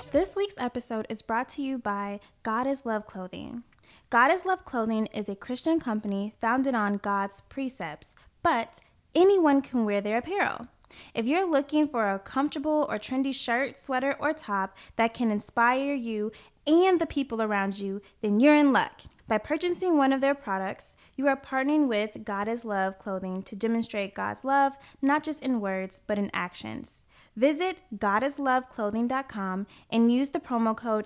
This week's episode is brought to you by God is Love Clothing. God is Love Clothing is a Christian company founded on God's precepts, but anyone can wear their apparel. If you're looking for a comfortable or trendy shirt, sweater, or top that can inspire you and the people around you, then you're in luck. By purchasing one of their products, you are partnering with God is Love Clothing to demonstrate God's love, not just in words, but in actions. Visit godisloveclothing.com and use the promo code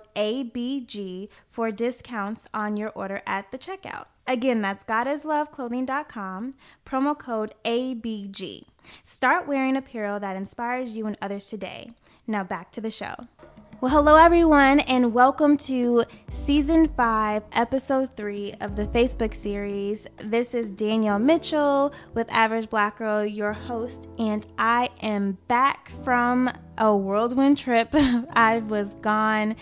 ABG for discounts on your order at the checkout. Again, that's godisloveclothing.com, promo code ABG. Start wearing apparel that inspires you and others today. Now back to the show. Well, hello everyone, and welcome to Season 5, Episode 3 of the Facebook series. This is Danielle Mitchell with Average Black Girl, your host, and I am back from a whirlwind trip. I was gone.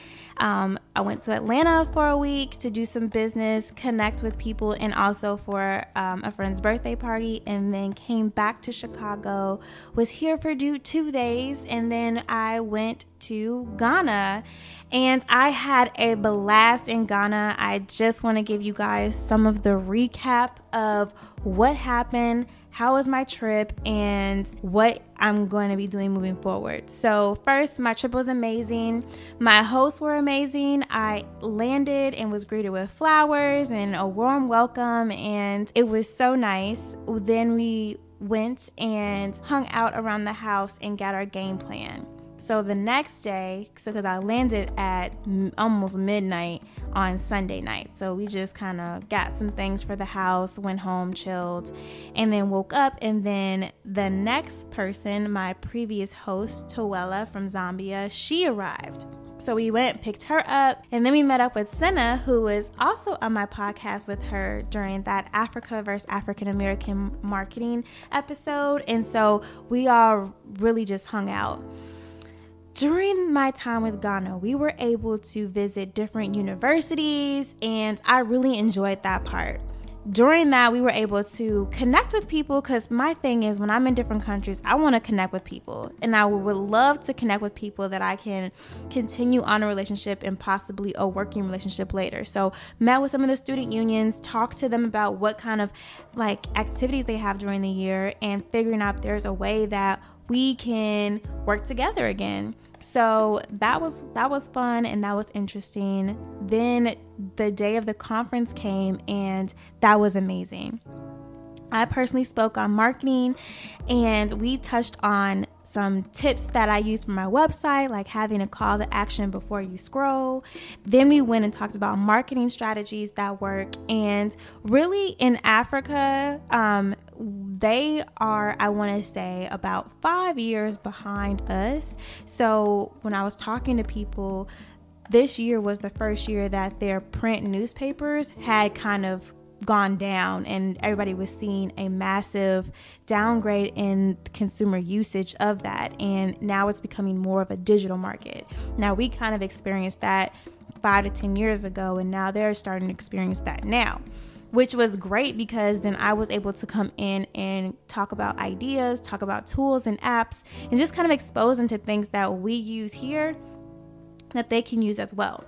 I went to Atlanta for a week to do some business, connect with people, and also for a friend's birthday party, and then came back to Chicago, was here for 2 days, and then I went to Ghana, and I had a blast in Ghana. I just want to give you guys some of the recap of what happened, how was my trip, and what I'm going to be doing moving forward. So first, my trip was amazing. My hosts were amazing. I landed and was greeted with flowers and a warm welcome, and it was so nice. Then we went and hung out around the house and got our game plan. So the next day, because I landed at almost midnight on Sunday night. So we just kind of got some things for the house, went home, chilled, and then woke up. And then the next person, my previous host, Tawella from Zambia, she arrived. So we went, picked her up, and then we met up with Senna, who was also on my podcast with her during that Africa versus African American marketing episode. And so we all really just hung out. During my time with Ghana, we were able to visit different universities, and I really enjoyed that part. During that, we were able to connect with people, because my thing is, when I'm in different countries, I want to connect with people, and I would love to connect with people that I can continue on a relationship and possibly a working relationship later. So met with some of the student unions, talked to them about what kind of activities they have during the year, and figuring out if there's a way that we can work together again. So that was fun, and that was interesting. Then the day of the conference came, and that was amazing. I personally spoke on marketing, and we touched on some tips that I use for my website, like having a call to action before you scroll. Then we went and talked about marketing strategies that work. And really in Africa, they are, I want to say, about 5 years behind us. So when I was talking to people, this year was the first year that their print newspapers had kind of gone down, and everybody was seeing a massive downgrade in consumer usage of that, and now it's becoming more of a digital market. Now we kind of experienced that 5 to 10 years ago, and now they're starting to experience that now, which was great, because then I was able to come in and talk about ideas, talk about tools and apps, and just kind of expose them to things that we use here that they can use as well.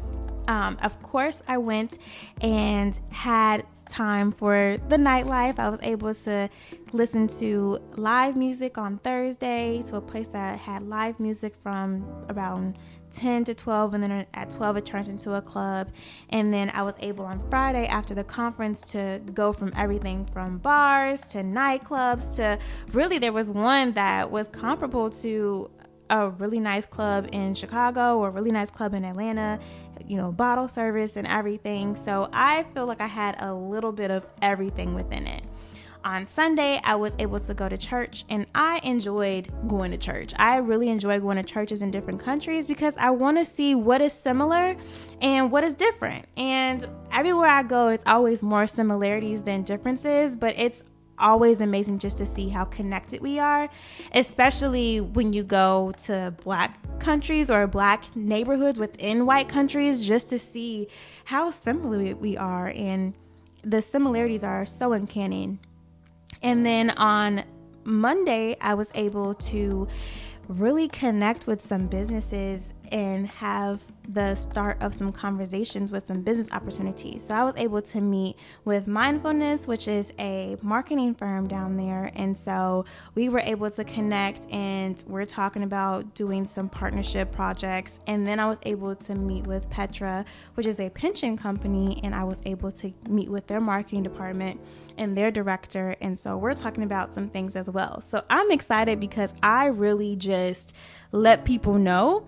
Of course, I went and had time for the nightlife. I was able to listen to live music on Thursday to a place that had live music from around 10 to 12, and then at 12 it turns into a club. And then I was able on Friday after the conference to go from everything from bars to nightclubs to, really, there was one that was comparable to a really nice club in Chicago or a really nice club in Atlanta, bottle service and everything. So I feel like I had a little bit of everything within it. On Sunday, I was able to go to church, and I enjoyed going to church. I really enjoy going to churches in different countries, because I want to see what is similar and what is different. And everywhere I go, it's always more similarities than differences, but it's always amazing just to see how connected we are, especially when you go to Black countries or Black neighborhoods within white countries, just to see how similar we are, and the similarities are so uncanny. And then on Monday, I was able to really connect with some businesses and have the start of some conversations with some business opportunities. So I was able to meet with Mindfulness, which is a marketing firm down there. And so we were able to connect, and we're talking about doing some partnership projects. And then I was able to meet with Petra, which is a pension company, and I was able to meet with their marketing department and their director. And so we're talking about some things as well. So I'm excited because I really just let people know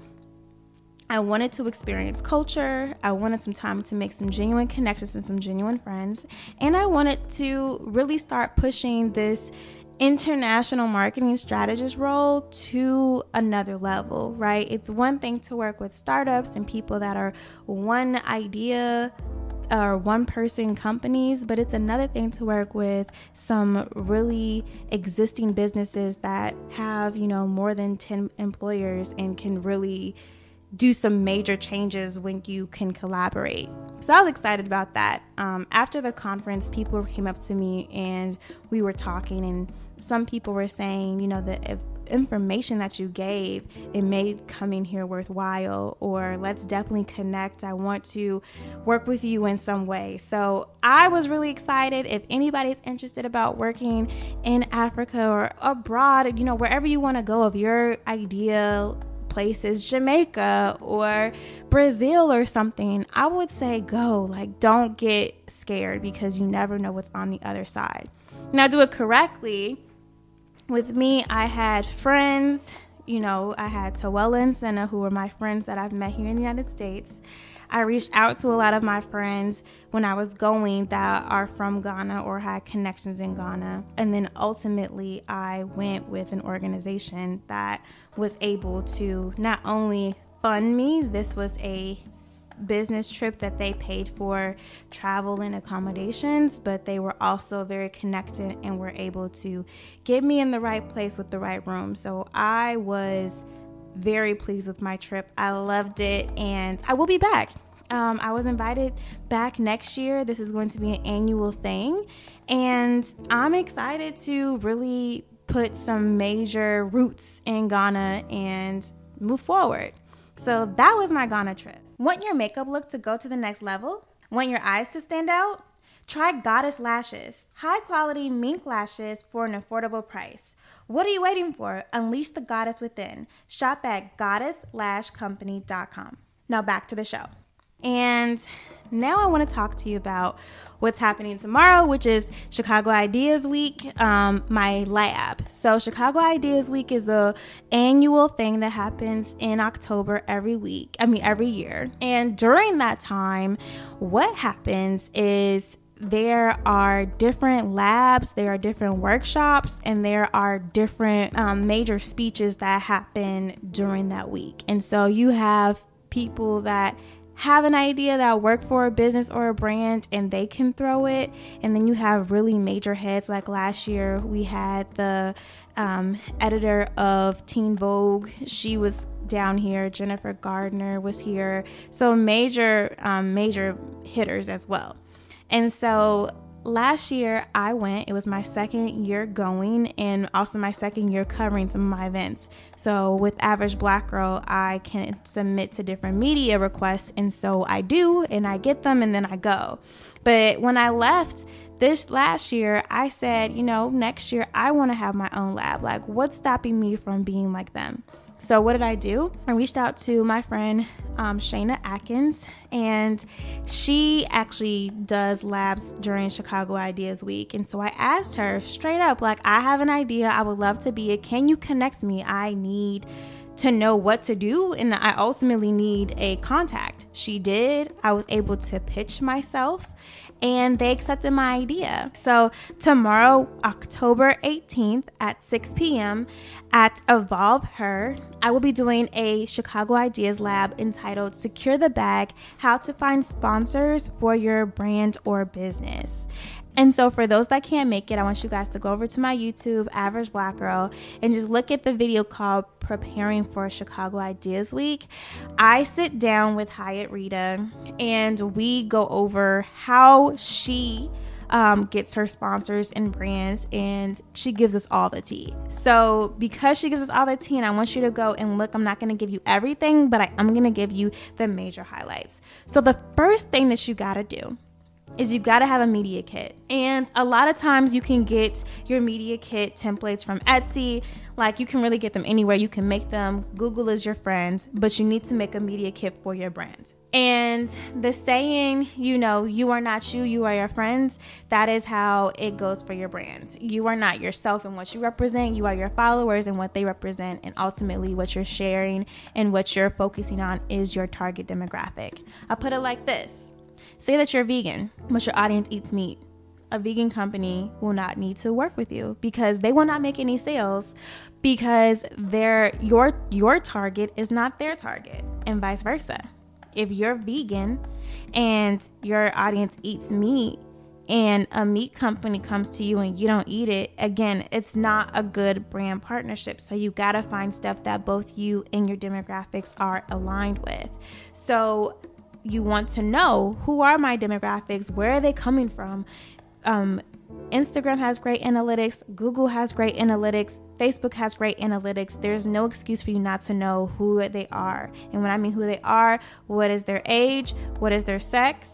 I wanted to experience culture. I wanted some time to make some genuine connections and some genuine friends. And I wanted to really start pushing this international marketing strategist role to another level, right? It's one thing to work with startups and people that are one idea or one person companies, but it's another thing to work with some really existing businesses that have, more than 10 employers and can really do some major changes when you can collaborate. So I was excited about that. After the conference, people came up to me and we were talking, and some people were saying, the information that you gave, it made coming here worthwhile, or let's definitely connect. I want to work with you in some way. So I was really excited. If anybody's interested about working in Africa or abroad, wherever you want to go, if your idea places, Jamaica or Brazil or something, I would say go. Don't get scared, because you never know what's on the other side. Now, do it correctly. With me, I had friends, I had Tawella and Senna, who were my friends that I've met here in the United States. I reached out to a lot of my friends when I was going that are from Ghana or had connections in Ghana. And then ultimately, I went with an organization that was able to not only fund me, this was a business trip that they paid for travel and accommodations, but they were also very connected and were able to get me in the right place with the right room. So I was very pleased with my trip. I loved it, and I will be back. I was invited back next year. This is going to be an annual thing, and I'm excited to really put some major roots in Ghana and move forward. So that was my Ghana trip. Want your makeup look to go to the next level? Want your eyes to stand out? Try Goddess Lashes, high quality mink lashes for an affordable price. What are you waiting for? Unleash the goddess within. Shop at goddesslashcompany.com. Now back to the show. And now I want to talk to you about what's happening tomorrow, which is Chicago Ideas Week, my lab. So Chicago Ideas Week is a annual thing that happens in October every year. And during that time, what happens is there are different labs, there are different workshops, and there are different major speeches that happen during that week. And so you have people that have an idea that work for a business or a brand and they can throw it. And then you have really major heads. Like last year, we had the editor of Teen Vogue. She was down here. Jennifer Gardner was here. So major hitters as well. And so last year I went. It was my second year going, and also my second year covering some of my events. So with Average Black Girl, I can submit to different media requests, and so I do, and I get them, and then I go. But when I left this last year, I said, next year I want to have my own lab. Like, what's stopping me from being like them? So what did I do? I reached out to my friend Shayna Atkins, and she actually does labs during Chicago Ideas Week. And so I asked her straight up, like, I have an idea. I would love to be it. Can you connect me? I need to know what to do, and I ultimately need a contact. She did. I was able to pitch myself, and they accepted my idea. So tomorrow, October 18th at 6 p.m. at Evolve Her, I will be doing a Chicago Ideas Lab entitled Secure the Bag, How to Find Sponsors for Your Brand or Business. And so for those that can't make it, I want you guys to go over to my YouTube, Average Black Girl, and just look at the video called Preparing for Chicago Ideas Week. I sit down with Hyatt Rita and we go over how she gets her sponsors and brands, and she gives us all the tea. So because she gives us all the tea, and I want you to go and look, I'm not going to give you everything, but I'm going to give you the major highlights. So the first thing that you got to do is you got to have a media kit. And a lot of times you can get your media kit templates from Etsy. Like, you can really get them anywhere. You can make them. Google is your friend, but you need to make a media kit for your brand. And the saying, you are not you, you are your friends. That is how it goes for your brands. You are not yourself and what you represent. You are your followers and what they represent. And ultimately what you're sharing and what you're focusing on is your target demographic. I'll put it like this. Say that you're vegan, but your audience eats meat. A vegan company will not need to work with you because they will not make any sales because your target is not their target, and vice versa. If you're vegan and your audience eats meat and a meat company comes to you and you don't eat it, again, it's not a good brand partnership. So you got to find stuff that both you and your demographics are aligned with. So you want to know, who are my demographics? Where are they coming from? Instagram has great analytics. Google has great analytics. Facebook has great analytics. There's no excuse for you not to know who they are. And when I mean who they are, what is their age? What is their sex?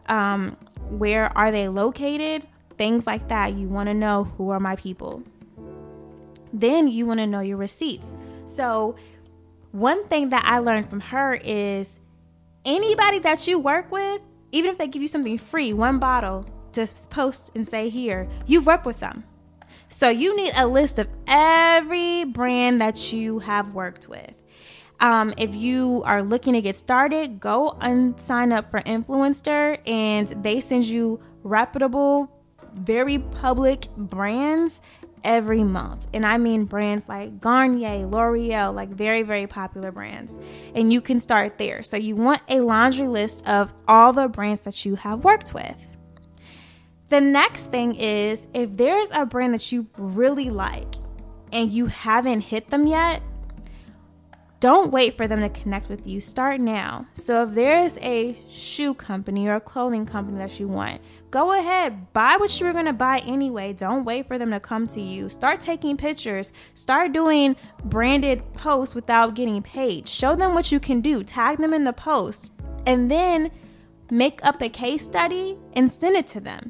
Where are they located? Things like that. You want to know, who are my people? Then you want to know your receipts. So one thing that I learned from her is, anybody that you work with, even if they give you something free, one bottle, just post and say, here, you've worked with them. So you need a list of every brand that you have worked with. If you are looking to get started, go and sign up for Influencer, and they send you reputable, very public brands every month. And I mean brands like Garnier, L'Oreal, like very, very popular brands. And you can start there. So you want a laundry list of all the brands that you have worked with. The next thing is, if there's a brand that you really like and you haven't hit them yet, don't wait for them to connect with you. Start now. So if there's a shoe company or a clothing company that you want, go ahead, buy what you were going to buy anyway. Don't wait for them to come to you. Start taking pictures. Start doing branded posts without getting paid. Show them what you can do. Tag them in the post. And then make up a case study and send it to them.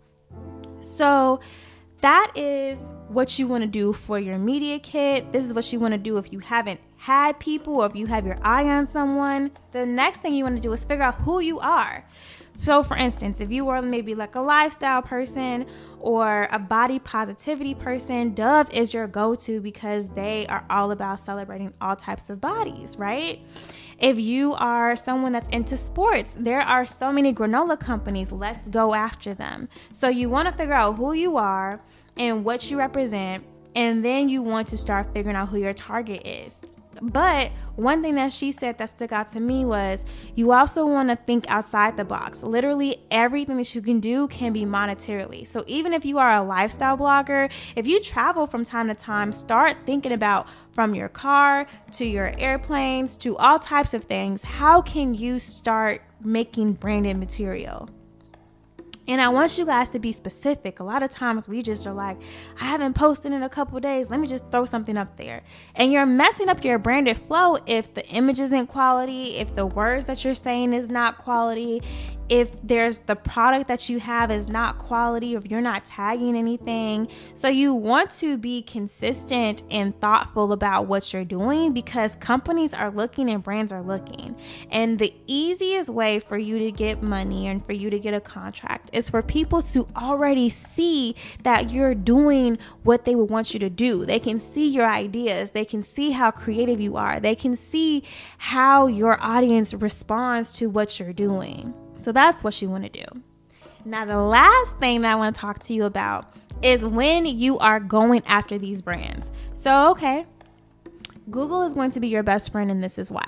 So that is what you want to do for your media kit. This is what you want to do if you haven't had people or if you have your eye on someone. The next thing you want to do is figure out who you are. So for instance, if you are maybe like a lifestyle person or a body positivity person, Dove is your go-to because they are all about celebrating all types of bodies, right? If you are someone that's into sports, there are so many granola companies. Let's go after them. So you want to figure out who you are and what you represent, and then you want to start figuring out who your target is. But one thing that she said that stuck out to me was, you also want to think outside the box. Literally everything that you can do can be monetarily. So even if you are a lifestyle blogger, if you travel from time to time, start thinking about, from your car to your airplanes to all types of things, how can you start making branded material? And I want you guys to be specific. A lot of times we just are like, I haven't posted in a couple of days. Let me just throw something up there. And you're messing up your branded flow if the image isn't quality, if the words that you're saying is not quality, if there's the product that you have is not quality, or if you're not tagging anything. So you want to be consistent and thoughtful about what you're doing, because companies are looking and brands are looking. And the easiest way for you to get money and for you to get a contract is for people to already see that you're doing what they would want you to do. They can see your ideas. They can see how creative you are. They can see how your audience responds to what you're doing. So that's what you want to do. Now, the last thing that I want to talk to you about is when you are going after these brands. So, okay, Google is going to be your best friend, and this is why.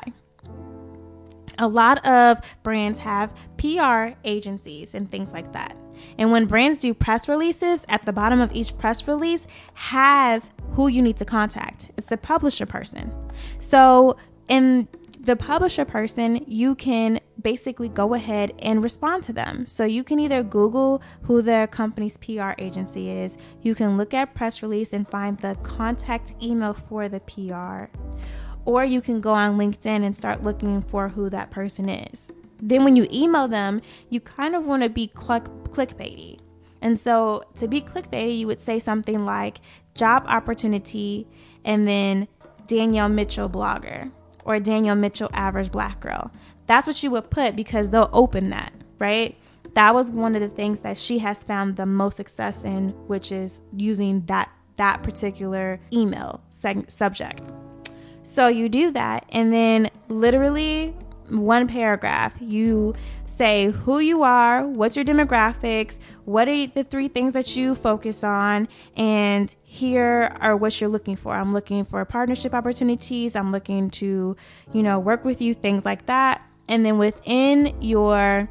A lot of brands have PR agencies and things like that. And when brands do press releases, at the bottom of each press release has who you need to contact. It's the publisher person. So in the publisher person, you can basically go ahead and respond to them. So you can either Google who their company's PR agency is. You can look at press release and find the contact email for the PR. Or you can go on LinkedIn and start looking for who that person is. Then when you email them, you kind of want to be clickbaity. And so to be clickbaity, you would say something like job opportunity and then Danielle Mitchell blogger or Danielle Mitchell average black girl. That's what you would put because they'll open that, right? That was one of the things that she has found the most success in, which is using that particular email subject. So you do that, and then literally one paragraph, you say who you are, what's your demographics, what are the 3 things that you focus on, and here are what you're looking for. I'm looking for partnership opportunities. I'm looking to, work with you, things like that. And then within your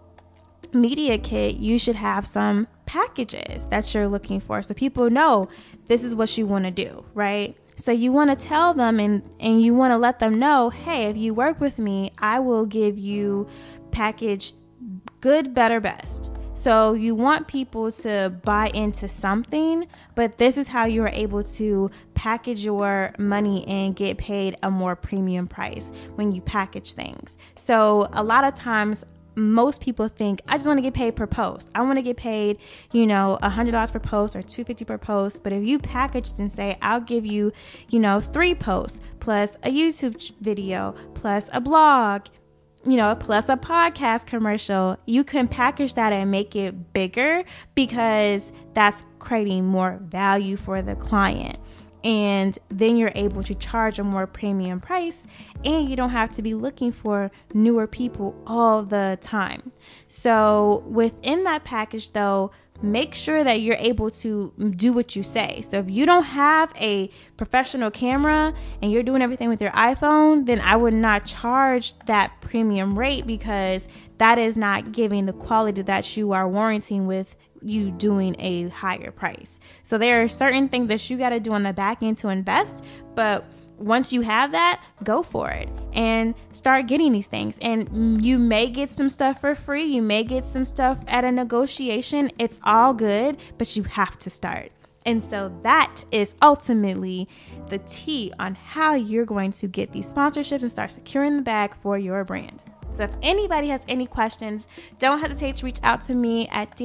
media kit, you should have some packages that you're looking for. So people know this is what you want to do, right? So you want to tell them and you want to let them know, hey, if you work with me, I will give you package good, better, best. So you want people to buy into something, but this is how you're able to package your money and get paid a more premium price when you package things. So a lot of times, most people think, I just want to get paid per post. I want to get paid, $100 per post or $250 per post. But if you package it and say, I'll give you, 3 posts plus a YouTube video plus a blog, plus a podcast commercial, you can package that and make it bigger because that's creating more value for the client. And then you're able to charge a more premium price, and you don't have to be looking for newer people all the time. So within that package, though, make sure that you're able to do what you say. So if you don't have a professional camera and you're doing everything with your iPhone, then I would not charge that premium rate because that is not giving the quality that you are warranting with you doing a higher price. So there are certain things that you got to do on the back end to invest, but once you have that, go for it and start getting these things. And you may get some stuff for free. You may get some stuff at a negotiation. It's all good, but you have to start. And so that is ultimately the tea on how you're going to get these sponsorships and start securing the bag for your brand. So if anybody has any questions, don't hesitate to reach out to me at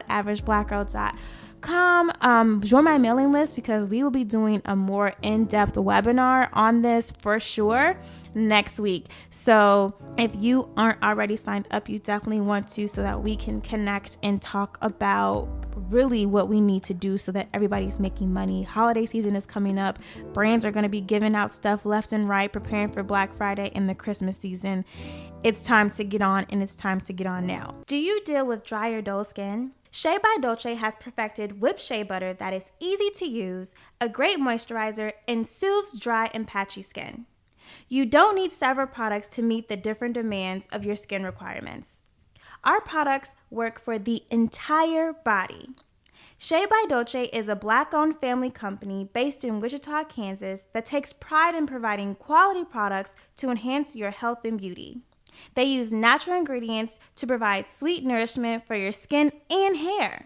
Danielle@averageblackgirl.com. Join my mailing list because we will be doing a more in-depth webinar on this for sure next week. So if you aren't already signed up, you definitely want to, so that we can connect and talk about really what we need to do so that everybody's making money. Holiday season is coming up. Brands are going to be giving out stuff left and right, preparing for Black Friday and the Christmas season. It's time to get on, and it's time to get on now. Do you deal with dry or dull skin? Shea by Dolce has perfected whipped shea butter that is easy to use, a great moisturizer, and soothes dry and patchy skin. You don't need several products to meet the different demands of your skin requirements. Our products work for the entire body. Shea by Dolce is a Black-owned family company based in Wichita, Kansas that takes pride in providing quality products to enhance your health and beauty. They use natural ingredients to provide sweet nourishment for your skin and hair.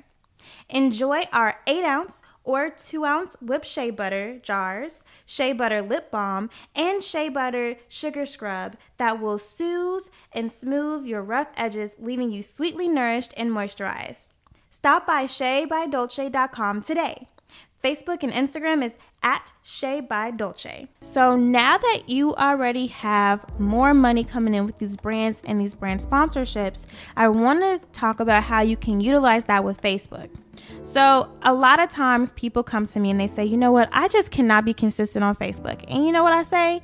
Enjoy our 8-ounce or 2-ounce whipped shea butter jars, shea butter lip balm, and shea butter sugar scrub that will soothe and smooth your rough edges, leaving you sweetly nourished and moisturized. Stop by SheaByDolce.com today. Facebook and Instagram is @SheaByDolce. So now that you already have more money coming in with these brands and these brand sponsorships, I want to talk about how you can utilize that with Facebook. So a lot of times people come to me and they say, you know what, I just cannot be consistent on Facebook. And you know what I say?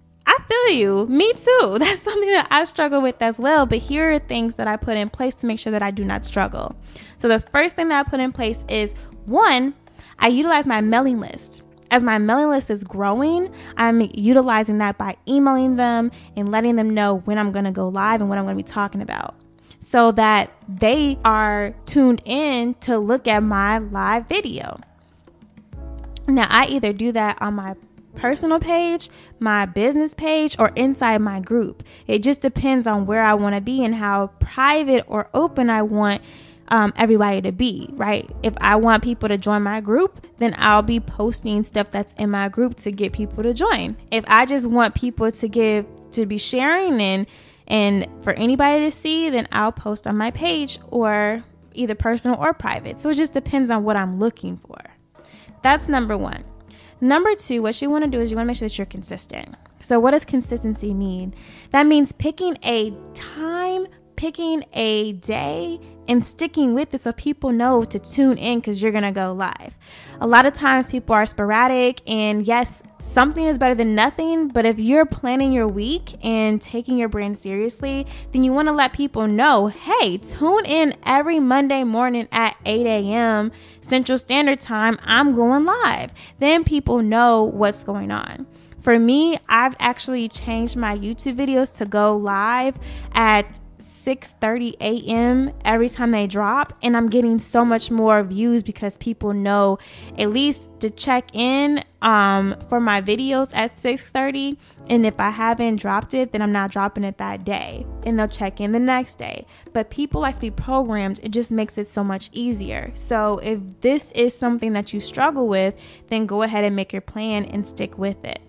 I feel you. Me too. That's something that I struggle with as well. But here are things that I put in place to make sure that I do not struggle. So the first thing that I put in place is, 1, I utilize my mailing list. As my mailing list is growing, I'm utilizing that by emailing them and letting them know when I'm going to go live and what I'm going to be talking about, so that they are tuned in to look at my live video. Now, I either do that on my personal page, my business page, or inside my group. It just depends on where I want to be and how private or open I want everybody to be, right? If I want people to join my group, then I'll be posting stuff that's in my group to get people to join. If I just want people to be sharing and for anybody to see, then I'll post on my page, or either personal or private. So it just depends on what I'm looking for. That's number one. Number two, what you want to do is you want to make sure that you're consistent. So what does consistency mean? That means picking a time, picking a day, and sticking with it so people know to tune in because you're going to go live. A lot of times people are sporadic, and yes, something is better than nothing. But if you're planning your week and taking your brand seriously, then you want to let people know, hey, tune in every Monday morning at 8 a.m. Central Standard Time. I'm going live. Then people know what's going on. For me, I've actually changed my YouTube videos to go live at 6:30 a.m. every time they drop, and I'm getting so much more views because people know at least to check in for my videos at 6:30, and if I haven't dropped it, then I'm not dropping it that day, and they'll check in the next day. But people like to be programmed. It just makes it so much easier. So if this is something that you struggle with, then go ahead and make your plan and stick with it.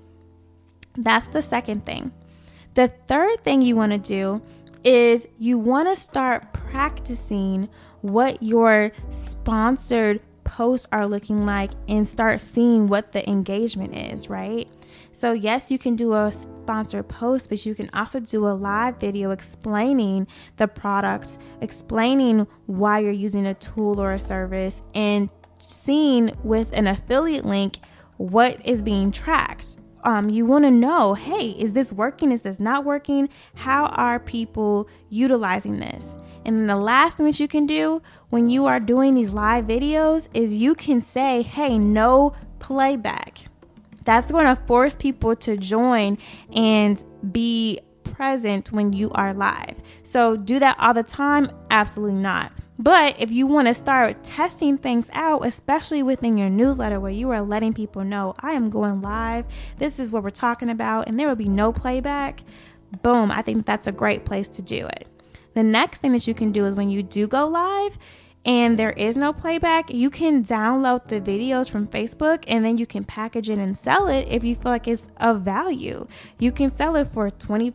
That's the second thing. The third thing you want to do is you want to start practicing what your sponsored posts are looking like and start seeing what the engagement is, right? So yes, you can do a sponsored post, but you can also do a live video explaining the products, explaining why you're using a tool or a service, and seeing with an affiliate link what is being tracked. You want to know, hey, is this working? Is this not working? How are people utilizing this? And then the last thing that you can do when you are doing these live videos is you can say, hey, no playback. That's going to force people to join and be present when you are live. So do that all the time? Absolutely not. But if you want to start testing things out, especially within your newsletter where you are letting people know, I am going live, this is what we're talking about, and there will be no playback, boom, I think that's a great place to do it. The next thing that you can do is when you do go live and there is no playback, you can download the videos from Facebook and then you can package it and sell it if you feel like it's of value. You can sell it for $25,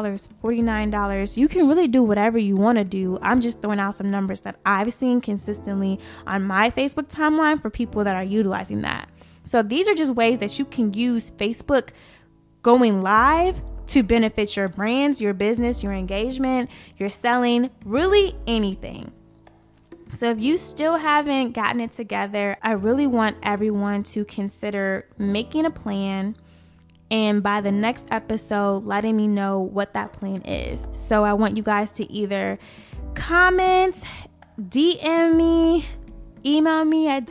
$49. You can really do whatever you want to do. I'm just throwing out some numbers that I've seen consistently on my Facebook timeline for people that are utilizing that. So these are just ways that you can use Facebook going live to benefit your brands, your business, your engagement, your selling, really anything. So if you still haven't gotten it together, I really want everyone to consider making a plan, and by the next episode, letting me know what that plan is. So I want you guys to either comment, DM me, email me at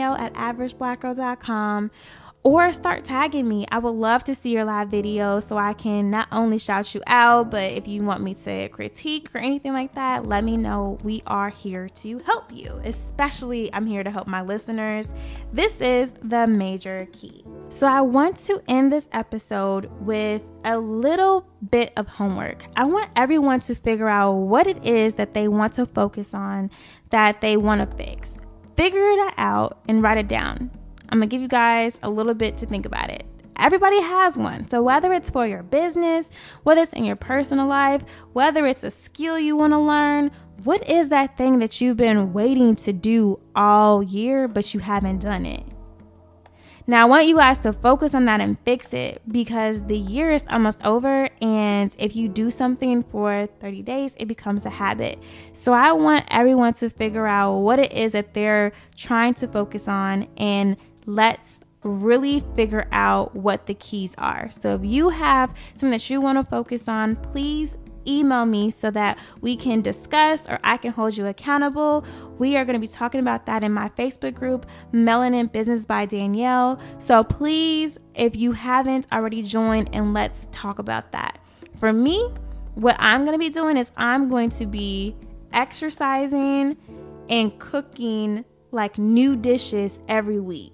Danielle@averageblackgirl.com, or start tagging me. I would love to see your live video so I can not only shout you out, but if you want me to critique or anything like that, let me know. We are here to help you. Especially, I'm here to help my listeners. This is the major key. So I want to end this episode with a little bit of homework. I want everyone to figure out what it is that they want to focus on, that they want to fix. Figure that out and write it down. I'm going to give you guys a little bit to think about it. Everybody has one. So whether it's for your business, whether it's in your personal life, whether it's a skill you want to learn, what is that thing that you've been waiting to do all year, but you haven't done it? Now, I want you guys to focus on that and fix it, because the year is almost over, and if you do something for 30 days, it becomes a habit. So I want everyone to figure out what it is that they're trying to focus on, and let's really figure out what the keys are. So if you have something that you want to focus on, please email me so that we can discuss, or I can hold you accountable. We are going to be talking about that in my Facebook group, Melanin Business by Danielle. So please, if you haven't already joined, and let's talk about that. For me, what I'm going to be doing is I'm going to be exercising and cooking like new dishes every week.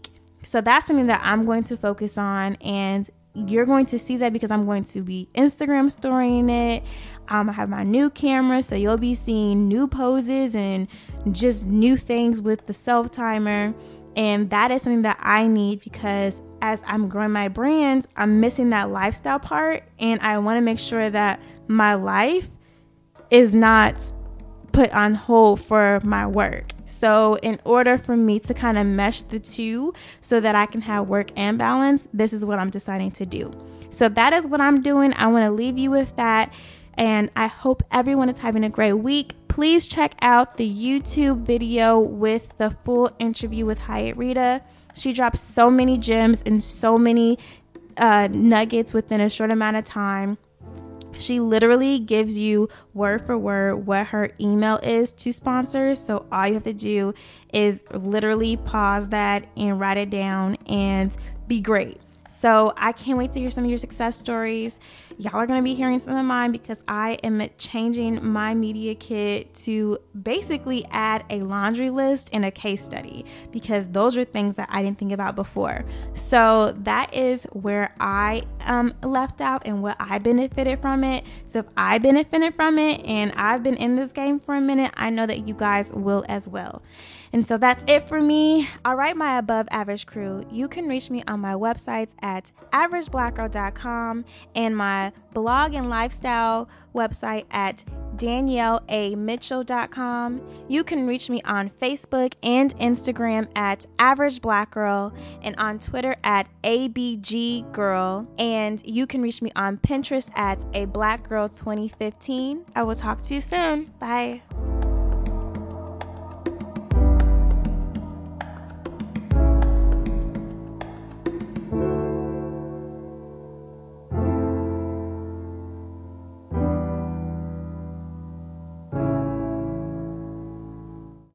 So that's something that I'm going to focus on, and you're going to see that because I'm going to be Instagram storying it. I have my new camera, so you'll be seeing new poses and just new things with the self timer. And that is something that I need because as I'm growing my brand, I'm missing that lifestyle part, and I want to make sure that my life is not put on hold for my work. So in order for me to kind of mesh the two so that I can have work and balance, this is what I'm deciding to do. So that is what I'm doing. I want to leave you with that. And I hope everyone is having a great week. Please check out the YouTube video with the full interview with Hyatt Rita. She drops so many gems and so many nuggets within a short amount of time. She literally gives you word for word what her email is to sponsors. So all you have to do is literally pause that and write it down and be great. So I can't wait to hear some of your success stories. Y'all are going to be hearing some of mine because I am changing my media kit to basically add a laundry list and a case study because those are things that I didn't think about before. So that is where I left out and what I benefited from it. So if I benefited from it and I've been in this game for a minute, I know that you guys will as well. And so that's it for me. All right, my above average crew, you can reach me on my websites at averageblackgirl.com and my blog and lifestyle website at danielleamitchell.com. You can reach me on Facebook and Instagram at averageblackgirl and on Twitter at abggirl. And you can reach me on Pinterest at ablackgirl2015. I will talk to you soon. Bye.